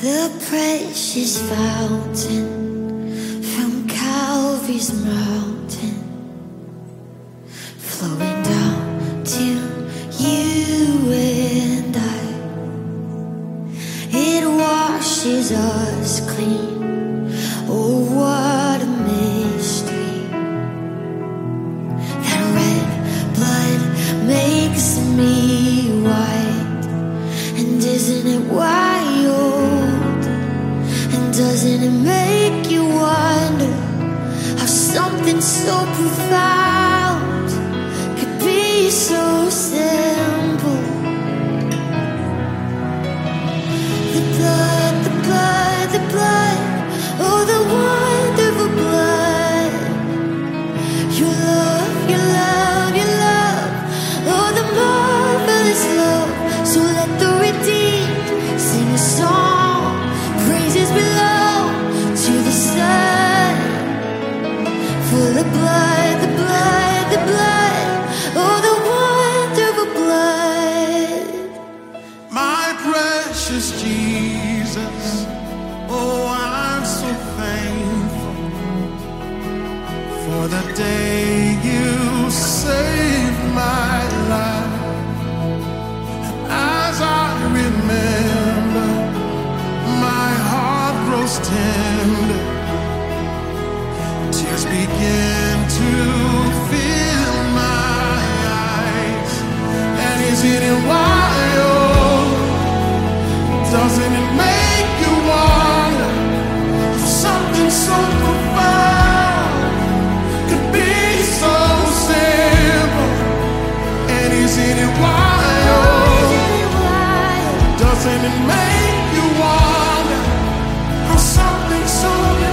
The precious fountain from Calvary's mountain, flowing down to you and I. It washes us clean. Oh, what a mystery. That red blood makes me white. And isn't it wild? And doesn't it make you wonder how something so profound could be so simple? The blood, the blood, the blood, oh, the wonderful blood. Your love, your love, your love, oh, the marvelous love. So let the redeemed sing a song. Praises belong to the Son. For the blood, the blood, the blood, oh, the wonderful blood. My precious Jesus, oh, I'm so thankful for the day you saved my life. As I remember, my heart grows tender. Tears begin to fill my eyes. And isn't it wild? Doesn't it make you wonder if something so profound could be so simple? And isn't it wild? Doesn't it make you wonder how something so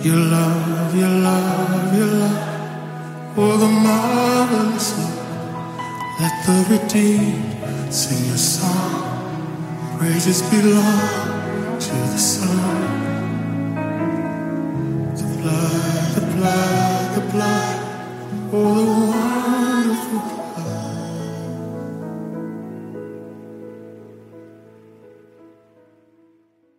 Your love, your love, your love. Oh, the marvelous love. Let the redeemed sing a song. Praises belong to the Son. The blood, the blood, the blood. Oh, the